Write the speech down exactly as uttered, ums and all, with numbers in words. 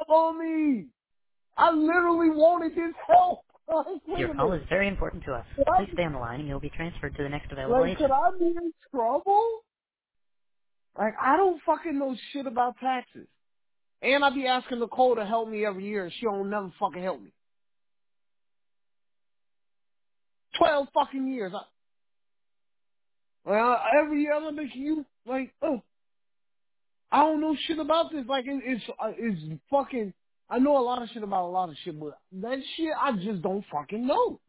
on me. I literally wanted his help. Like, wait Your a call is minute. very important to us. Could Please I, stay on the line and you'll be transferred to the next available like, could agent. I be in trouble? Like, I don't fucking know shit about taxes. And I be asking Nicole to help me every year, and she don't never fucking help me. Twelve fucking years. I, well, every year I'm like, you, like, oh, I don't know shit about this. Like, it, it's, uh, it's fucking, I know a lot of shit about a lot of shit, but that shit I just don't fucking know.